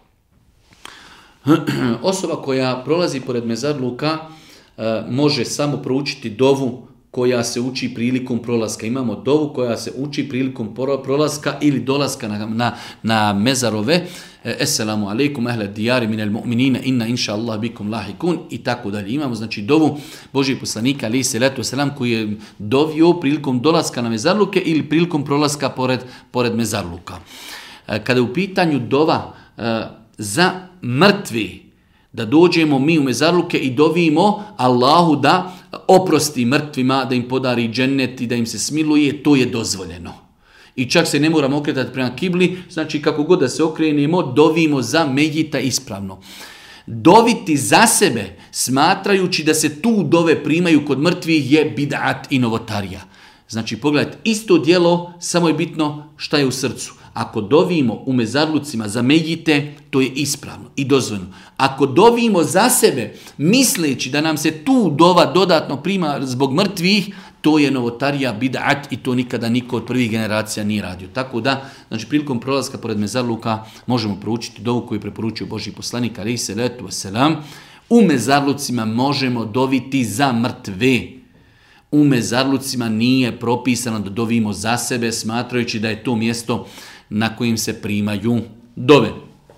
Speaker 1: Osoba koja prolazi pored mezarluka može samo proučiti dovu koja se uči prilikom prolaska. Imamo dovu koja se uči prilikom prolaska ili dolaska na, na, na mezarove. Esselamu alaikum ahle dijari minel mu'minina inna inša Allah bikum lahikun i tako dalje. Imamo znači dovu Božih poslanika alaihi salatu wasalam koji je dovio prilikom dolaska na mezarluke ili prilikom prolaska pored, pored mezarluka. Kada je u pitanju dova za mrtvi, da dođemo mi u mezarluke i dovimo Allahu da oprosti mrtvima, da im podari džennet i da im se smiluje, to je dozvoljeno. I čak se ne moramo okretati prema kibli, znači kako god da se okrenemo, dovimo za mejita ispravno. Doviti za sebe, smatrajući da se tu dove primaju kod mrtvih, je bid'at i novotarija. Znači pogledajte, isto djelo, samo je bitno šta je u srcu. Ako dovimo u mezarlucima za mejite, to je ispravno i dozvoljeno. Ako dovimo za sebe, misleći da nam se tu dova dodatno prima zbog mrtvih, to je novotarija, bid'at i to nikada niko od prvih generacija nije radio. Tako da, znači prilikom prolaska pored mezarluka možemo proučiti dovu koju je preporučio Božji poslanik alejhi selatu vesselam. U mezarlucima možemo doviti za mrtve. U mezarlucima nije propisano da dovimo za sebe, smatrajući da je to mjesto na kojim se primaju dove.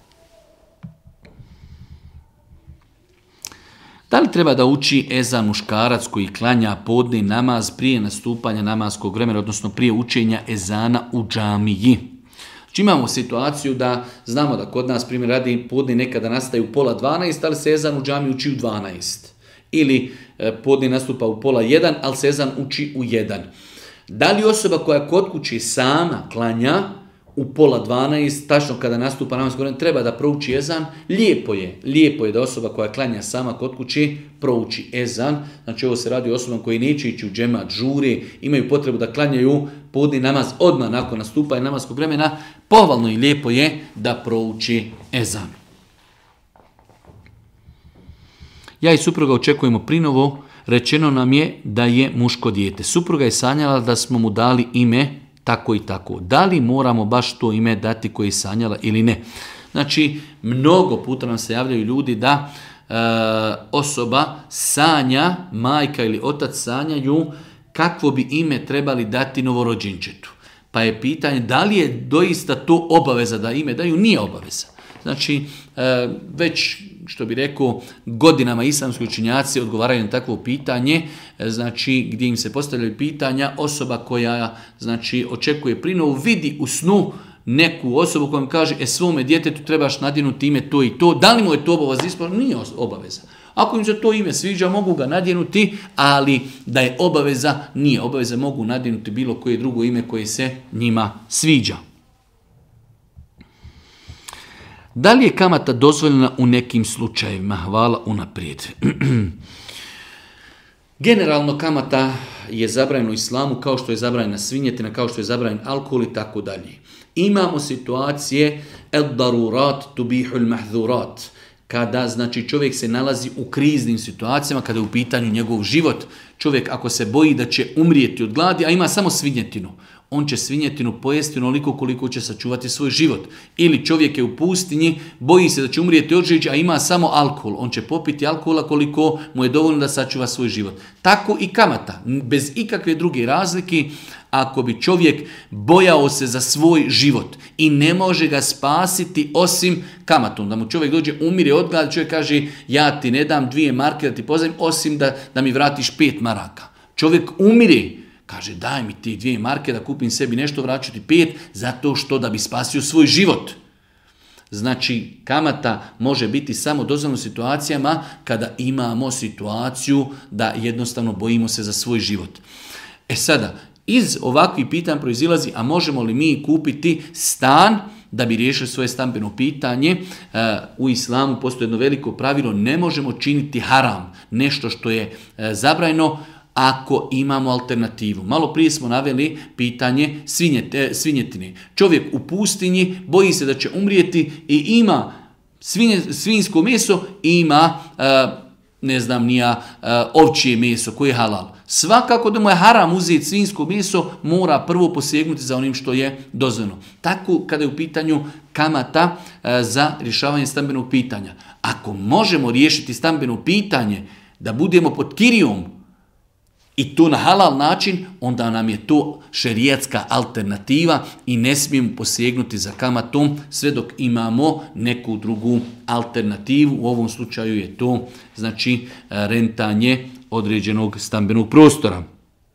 Speaker 1: Da li treba da uči ezan muškarac koji klanja podni namaz prije nastupanja namaskog vremena, odnosno prije učenja ezana u džamiji? Znači imamo situaciju da znamo da kod nas primjer radi podni nekada nastaje u pola dvanaest, ali se ezan u džamiji uči u dvanaest. Ili podni nastupa u pola jedan, ali se ezan uči u jedan. Da li osoba koja kod kuće sama klanja u pola dvanaest, tačno kada nastupa namaskog vremena, treba da prouči ezan? Lijepo je. Lijepo je da osoba koja klanja sama kod kuće prouči ezan. Znači ovo se radi o osobama koji neće ići u džemat, žure, imaju potrebu da klanjaju podni namaz odmah nakon nastupanja namaskog vremena. Pohvalno i lijepo je da prouči ezan. Ja i supruga očekujemo prinovo, rečeno nam je da je muško dijete. Supruga je sanjala da smo mu dali ime tako i tako. Da li moramo baš to ime dati koje je sanjala ili ne? Znači, mnogo puta nam se javljaju ljudi da e, osoba sanja, majka ili otac sanjaju kakvo bi ime trebali dati novorođenčetu. Pa je pitanje da li je doista to obaveza da ime daju? Nije obaveza. Znači, e, već što bi rekao, godinama islamski učenjaci odgovaraju na takvo pitanje, e, znači gdje im se postavljaju pitanja, osoba koja znači očekuje prinovu vidi u snu neku osobu koja im kaže, e svome djetetu trebaš nadjenuti ime to i to, da li mu je to obaveza ispravno? Nije obaveza. Ako im se to ime sviđa, mogu ga nadjenuti, ali da je obaveza, nije obaveza, mogu nadjenuti bilo koje drugo ime koje se njima sviđa. Da li je kamata dozvoljena u nekim slučajevima? Hvala unaprijed. Generalno kamata je zabranjena u islamu kao što je zabranjena svinjetina, kao što je zabranjen alkohol i tako dalje. Imamo situacije el-darurat tubihul mahzurat, kada znači čovjek se nalazi u kriznim situacijama, kada je u pitanju njegov život. Čovjek ako se boji da će umrijeti od gladi, a ima samo svinjetinu, on će svinjetinu pojesti onoliko koliko će sačuvati svoj život. Ili čovjek je u pustinji, boji se da će umrijeti od žeđa, a ima samo alkohol. On će popiti alkohola koliko mu je dovoljno da sačuva svoj život. Tako i kamata, bez ikakve druge razlike. Ako bi čovjek bojao se za svoj život i ne može ga spasiti osim kamatom, da mu čovjek dođe, umire od gladi, čovjek kaže ja ti ne dam dvije marke da ti pozdravim, osim da, da mi vratiš pet maraka. Čovjek umire, kaže daj mi ti dvije marke da kupim sebi nešto, vraću ti pet, zato što da bi spasio svoj život. Znači, kamata može biti samo dozvoljena u situacijama kada imamo situaciju da jednostavno bojimo se za svoj život. E sada, iz ovakvih pitanja proizilazi, a možemo li mi kupiti stan da bi riješili svoje stambeno pitanje? U islamu postoji jedno veliko pravilo, ne možemo činiti haram, nešto što je zabranjeno, ako imamo alternativu. Malo prije smo naveli pitanje svinjete, svinjetine. Čovjek u pustinji boji se da će umrijeti i ima svinje, svinjsko meso i ima ne znam nija ovčije meso koje je halal. Svakako da mu je haram uzeti svinjsko meso, mora prvo posegnuti za onim što je dozvoljeno. Tako kada je u pitanju kamata za rješavanje stambenog pitanja. Ako možemo riješiti stambeno pitanje da budemo pod kirijom i to na halal način, onda nam je to šerijatska alternativa i ne smijemo posegnuti za kamatom sve dok imamo neku drugu alternativu. U ovom slučaju je to znači rentanje određenog stambenog prostora.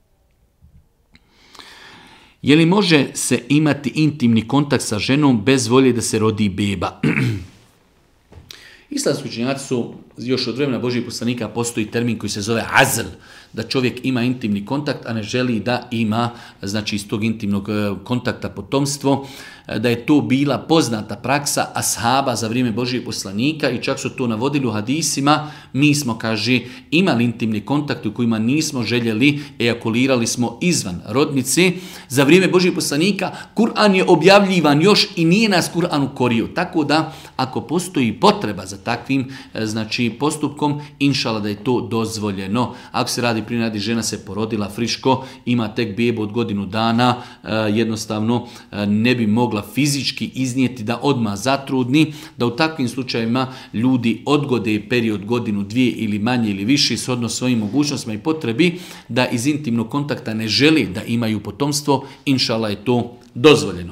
Speaker 1: Je li može se imati intimni kontakt sa ženom bez volje da se rodi beba? Islamski učenjaci su, još od vremena Božjih poslanika postoji termin koji se zove azl, da čovjek ima intimni kontakt, a ne želi da ima znači iz tog intimnog kontakta potomstvo, da je to bila poznata praksa ashaba za vrijeme Božjih poslanika i čak su to navodili u hadisima. Mi smo, kaže, imali intimni kontakt u kojima nismo željeli, ejakulirali smo izvan rodnice. Za vrijeme Božjih poslanika Kur'an je objavljivan još i nije nas Kur'an ukorio. Tako da ako postoji potreba za takvim znači postupkom, inšala da je to dozvoljeno. Ako se radi prinadi, žena se porodila friško, ima tek bebu od godinu dana, jednostavno ne bi mogla fizički iznijeti da odmah zatrudni, da u takvim slučajevima ljudi odgode period godinu, dvije ili manje ili više shodno svojim mogućnostima i potrebi, da iz intimnog kontakta ne želi da imaju potomstvo, inšala je to dozvoljeno.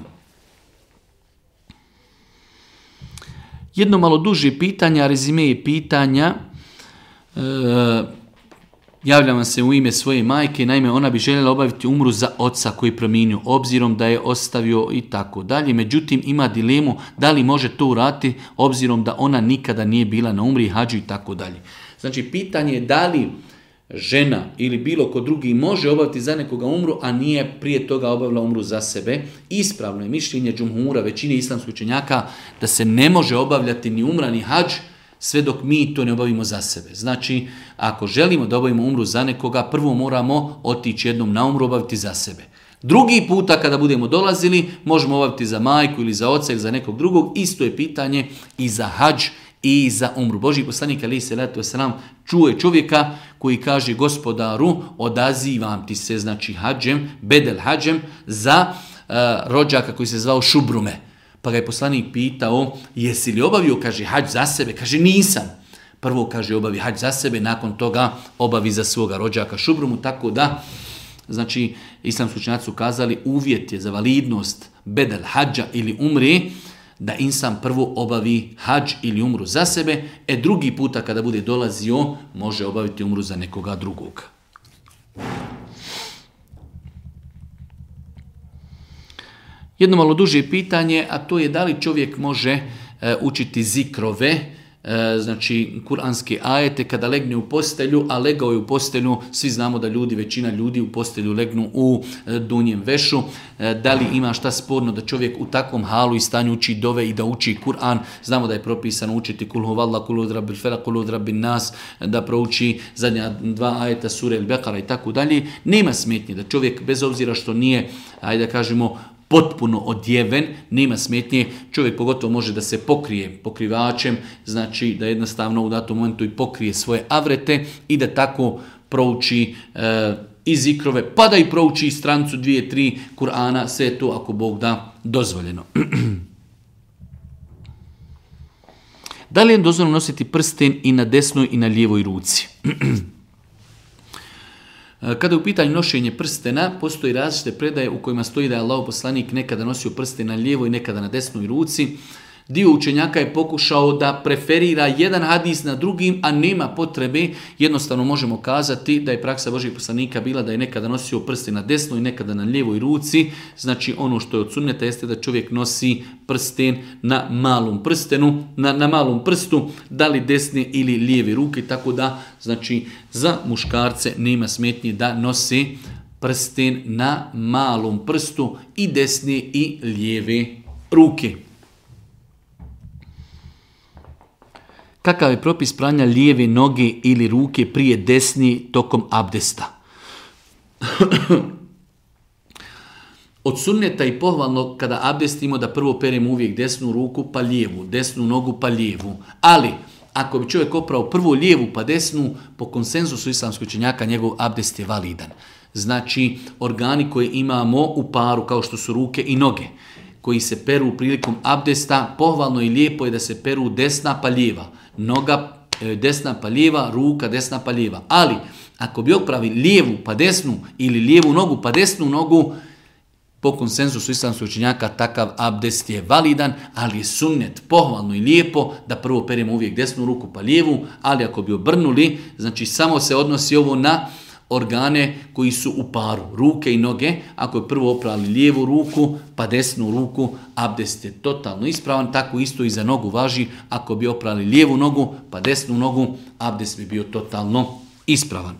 Speaker 1: Jedno malo duže pitanje, a rezime je pitanja. E, javljam vam se u ime svoje majke, naime ona bi željela obaviti umru za oca koji preminio, obzirom da je ostavio i tako dalje. Međutim, ima dilemu da li može to uraditi, obzirom da ona nikada nije bila na umri, hađu i tako dalje. Znači, pitanje je da li žena ili bilo ko drugi može obaviti za nekoga umru, a nije prije toga obavila umru za sebe. Ispravno je mišljenje džumhura, većine islamskih učenjaka, da se ne može obavljati ni umra ni hađ sve dok mi to ne obavimo za sebe. Znači, ako želimo da obavimo umru za nekoga, prvo moramo otići jednom na umru, obaviti za sebe. Drugi puta kada budemo dolazili, možemo obaviti za majku ili za oca ili za nekog drugog. Isto je pitanje i za hađ i za umru. Božji poslanik alejhi selatu vesselam čuje čovjeka koji kaže gospodaru, odazivam ti se, znači hadžem, bedel hadžem, za uh, rođaka koji se zvao Šubrume. Pa ga je poslanik pitao, jesi li obavio, kaže, hadž za sebe? Kaže, nisam. Prvo, kaže, obavi hadž za sebe, nakon toga obavi za svoga rođaka Šubrumu, tako da, znači, islamski učenjaci su kazali, uvjet je za validnost bedel hadža ili umre, da insan prvo obavi hadž ili umru za sebe, e drugi puta kada bude dolazio, može obaviti umru za nekoga drugog. Jedno malo duže pitanje, a to je da li čovjek može e, učiti zikrove, e, znači kuranske ajete kada legne u postelju, a legao je u postelju, svi znamo da ljudi, većina ljudi u postelju legnu u e, dunjem vešu. E, da li ima šta sporno da čovjek u takvom halu i stanju uči dove i da uči Kur'an? Znamo da je propisano učiti kul huvallah, kul udrabil felak, kul udrabil nas, da prouči zadnja dva ajeta sure El-Bekara i tako dalje. Nema smetnje da čovjek, bez obzira što nije, ajde da kažemo, potpuno odjeven, nema smetnje, čovjek pogotovo može da se pokrije pokrivačem, znači da jednostavno u datom momentu i pokrije svoje avrete i da tako prouči e, i zikrove, pa da i prouči strancu dvije, tri Kur'ana, sve je to ako Bog da dozvoljeno. Da li je dozvoljeno nositi prsten i na desnoj i na lijevoj ruci? Kada je u pitanju nošenje prstena, postoji različite predaje u kojima stoji da je Allahov poslanik nekada nosio prsten na lijevoj, nekada na desnoj ruci. Dio učenjaka je pokušao da preferira jedan hadis na drugim, a nema potrebe. Jednostavno možemo kazati da je praksa Božjeg poslanika bila da je nekada nosio prsten na desnoj, nekada na lijevoj ruci. Znači ono što je od sunneta jeste da čovjek nosi prsten na malom prstenu, na, na malom prstu, da li desne ili lijeve ruke, tako da znači za muškarce nema smetnje da nose prsten na malom prstu i desne i lijeve ruke. Kakav je propis pranja lijeve noge ili ruke prije desni tokom abdesta? Od sunneta i pohvalno kada abdestimo da prvo peremo uvijek desnu ruku pa lijevu, desnu nogu pa lijevu. Ali ako bi čovjek oprao prvo lijevu pa desnu, po konsenzusu islamskog učenjaka njegov abdest je validan. Znači organi koje imamo u paru kao što su ruke i noge, koji se peru prilikom abdesta, pohvalno i lijepo je da se peru desna pa lijeva. Noga desna pa lijeva, ruka desna pa lijeva. Ali ako bi opravi lijevu pa desnu ili lijevu nogu pa desnu nogu, po konsenzusu islamskog učenjaka takav abdest je validan, ali je sunnet pohvalno i lijepo da prvo peremo uvijek desnu ruku pa lijevu, ali ako bi obrnuli, znači samo se odnosi ovo na organe koji su u paru, ruke i noge. Ako je prvo oprali lijevu ruku pa desnu ruku, abdest je totalno ispravan. Tako isto i za nogu važi. Ako bi oprali lijevu nogu pa desnu nogu, abdest bi bio totalno ispravan.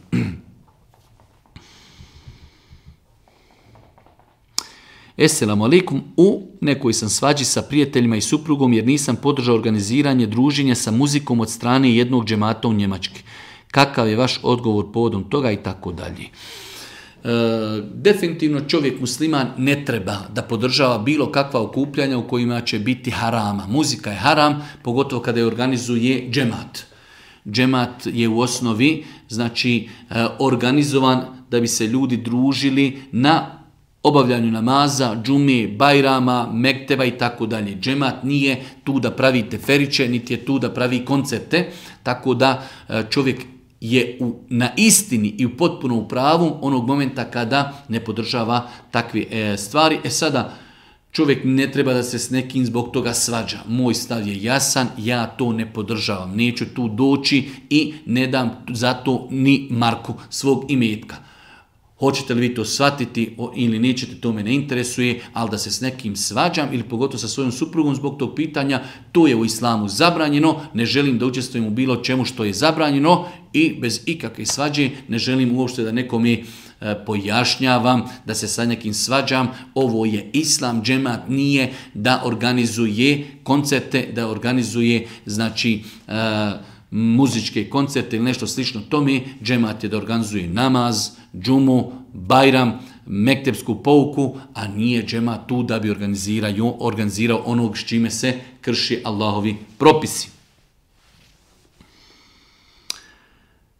Speaker 1: Esselamu alaikum, u nekoj sam svađi sa prijateljima i suprugom jer nisam podržao organiziranje druženja sa muzikom od strane jednog džemata u Njemački. Kakav je vaš odgovor povodom toga i tako dalje. E, definitivno čovjek musliman ne treba da podržava bilo kakva okupljanja u kojima će biti harama. Muzika je haram, pogotovo kada je organizuje džemat. Džemat je u osnovi znači e, organizovan da bi se ljudi družili na obavljanju namaza, džume, bajrama, mekteba i tako dalje. Džemat nije tu da pravi teferiće, niti je tu da pravi koncerte, tako da čovjek je u, na istini i u potpuno u pravu onog momenta kada ne podržava takve e, stvari. E sada, čovjek ne treba da se s nekim zbog toga svađa. Moj stav je jasan, ja to ne podržavam. Neću tu doći i ne dam za to ni marku svog imetka. Hoćete li vi to shvatiti ili nećete, to me ne interesuje, ali da se s nekim svađam ili pogotovo sa svojom suprugom zbog tog pitanja, to je u islamu zabranjeno, ne želim da učestvujem u bilo čemu što je zabranjeno i bez ikakve svađe ne želim uopšte da nekom je pojašnjavam, da se sa nekim svađam. Ovo je islam, džemat nije da organizuje koncerte, da organizuje znači muzičke koncerte ili nešto slično tome. Džemat je da organizuje namaz, džumu, bajram, mektepsku pouku, a nije džemat tu da bi organizirao, organizirao onog s čime se krši Allahovi propisi.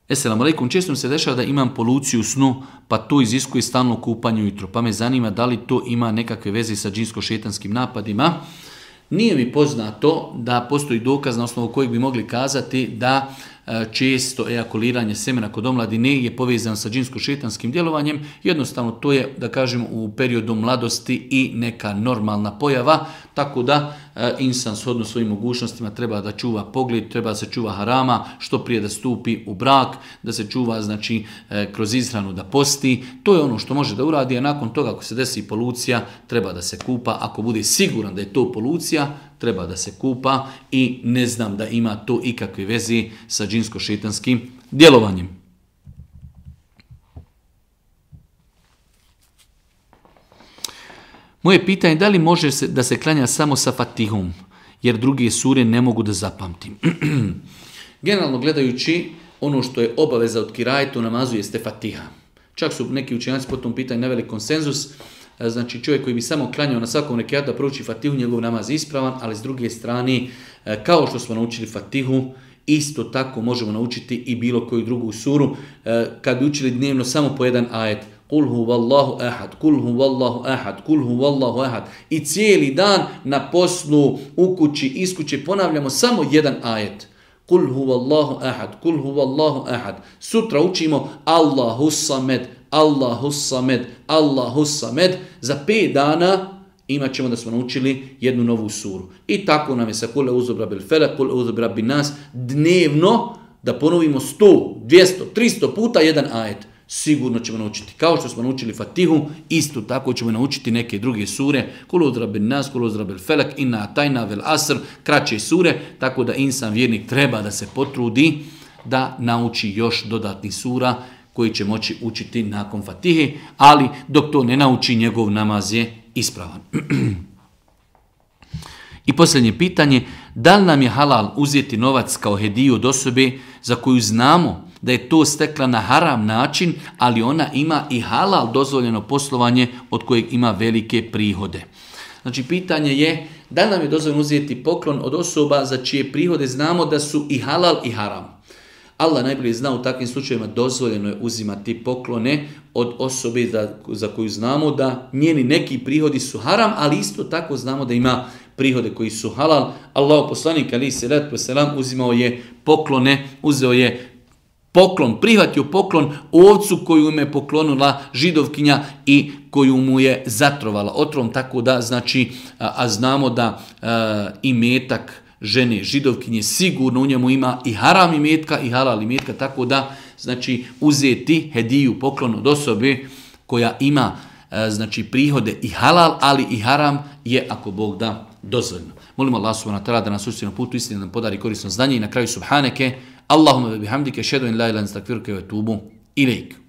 Speaker 1: Esselamu alaikum, često mi se dešava da imam poluciju u snu, pa to iziskuje stalno kupanje ujutro. Pa me zanima da li to ima nekakve veze sa džinsko-šetanskim napadima. Nije mi poznato da postoji dokaz na osnovu kojeg bi mogli kazati da često ejakuliranje semena kod omladine je povezano sa džinsko-šetanskim djelovanjem. Jednostavno to je, da kažem, u periodu mladosti i neka normalna pojava, tako da insan shodno svojim mogućnostima treba da čuva pogled, treba da se čuva harama, što prije da stupi u brak, da se čuva znači kroz ishranu da posti. To je ono što može da uradi, a nakon toga ako se desi polucija, treba da se kupa. Ako bude siguran da je to polucija, treba da se kupa i ne znam da ima to ikakve veze sa džinsko-šetanskim djelovanjem. Moje pitanje je da li može se, da se klanja samo sa Fatihom, jer druge sure ne mogu da zapamtim. Generalno gledajući, ono što je obaveza od kirajetu namazu jeste Fatiha. Čak su neki učenjaci po tom pitanju naveli konsenzus. Znači čovjek koji bi samo klanjao na svakom rekiatu da prouči Fatihu, njegov namaz je ispravan, ali s druge strane, kao što smo naučili Fatihu, isto tako možemo naučiti i bilo koju drugu suru. Kad bi učili dnevno samo po jedan ajet, Kul huvallahu ahad, kul huvallahu ahad, kul huvallahu ahad, i cijeli dan na poslu, u kući, iz kuće ponavljamo samo jedan ajet. Kul huvallahu ahad, kul huvallahu ahad. Sutra učimo Allahu samed, Allahu samed, Allahu samed. Za pet dana imat ćemo da smo naučili jednu novu suru. I tako nam je sa kul e'udhu birabbil felak, kul e'udhu birabbin nas dnevno da ponovimo sto, dvjesto, tristo puta jedan ajet. Sigurno ćemo naučiti. Kao što smo naučili Fatihu, isto tako ćemo naučiti neke druge sure. Kul e'udhu birabbin nas, kul e'udhu birabbil felak, inna atajna vel asr, kraće sure, tako da insan vjernik treba da se potrudi da nauči još dodatnih sura koji će moći učiti nakon Fatihe, ali dok to ne nauči, njegov namaz je ispravan. I posljednje pitanje, da li nam je halal uzeti novac kao hediju od osobe za koju znamo da je to stekla na haram način, ali ona ima i halal dozvoljeno poslovanje od kojeg ima velike prihode. Znači pitanje je, da li nam je dozvoljeno uzeti poklon od osoba za čije prihode znamo da su i halal i haram. Allah najbolje zna, u takvim slučajevima dozvoljeno je uzimati poklone od osobe za, za koju znamo da njeni neki prihodi su haram, ali isto tako znamo da ima prihode koji su halal. Allah poslanik alejhi selatu vesselam uzimao je poklone, uzeo je poklon, prihvatio poklon ovcu koju im je poklonila židovkinja i koju mu je zatrovala otrovom, tako da znači, a, a znamo da a, imetak žene židovkinje sigurno u njemu ima i haram imetka i halal imetka, tako da znači uzeti hediju, poklon od osobe koja ima a, znači prihode i halal, ali i haram je, ako Bog da, dozvoljeno. Molimo Allah subhanahu wa ta'ala da nas učiti na putu istine, da nam podari korisno znanje i na kraju subhaneke Allahumma bihamdike, šedu in la ilaha illa anta, astakfiruke ve etubu ilejk.